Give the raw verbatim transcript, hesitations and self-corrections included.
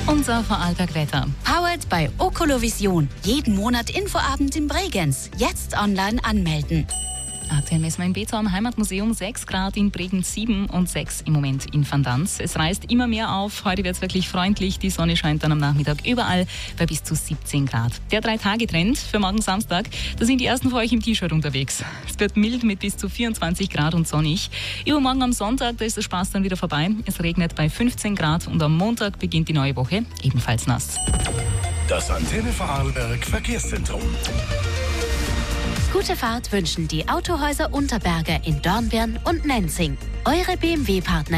Unser Vorarlberg-Wetter. Powered by Okolovision. Jeden Monat Infoabend in Bregenz. Jetzt online anmelden. Aktuell messen wir in Bezau am Heimatmuseum sechs Grad, in Bregenz sieben und sechs im Moment in Vandanz. Es reißt immer mehr auf. Heute wird es wirklich freundlich. Die Sonne scheint dann am Nachmittag überall bei bis zu siebzehn Grad. Der Drei-Tage-Trend für morgen Samstag, da sind die ersten von euch im T-Shirt unterwegs. Es wird mild mit bis zu vierundzwanzig Grad und sonnig. Übermorgen am Sonntag, da ist der Spaß dann wieder vorbei. Es regnet bei fünfzehn Grad und am Montag beginnt die neue Woche ebenfalls nass. Das Antenne Vorarlberg Verkehrszentrum. Gute Fahrt wünschen die Autohäuser Unterberger in Dornbirn und Nenzing. Eure B M W-Partner